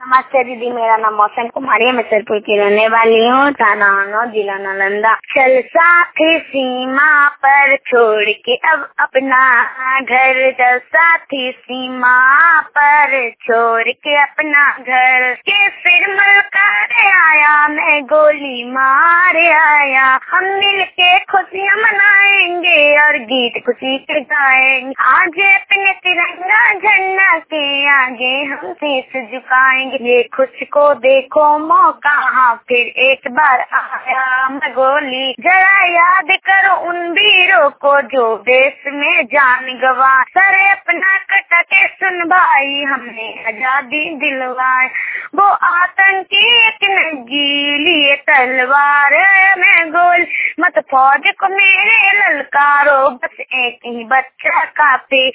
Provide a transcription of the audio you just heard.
नमस्ते दीदी, मेरा नाम मौसम कुमारी है। मैं सिरपुर की रहने वाली हूँ। थाना हरनौत, जिला नालंदा। चल साथी सीमा पर छोड़ के अब अपना घर, चल साथी सीमा पर छोड़ के अपना घर, के फिर मलकारे आया मैं गोली मारे आया। हम मिल के खुशियाँ मनाएंगे और गीत खुशी के गाएंगे। आज अपने तिरंगा झंडा के आगे हम शीश झुकाएंगे। ये खुश को देखो मौका हाँ फिर एक बार आया मैं गोली। जरा याद करो उन वीरों को जो देश में जान गवा, सरे अपना कटा के सुन भाई हमने आजादी दिलवाए। वो आतंकी एक नंगीली तलवार में गोल, मत फौज को मेरे ललकारो, बस एक ही बच्चा काफी।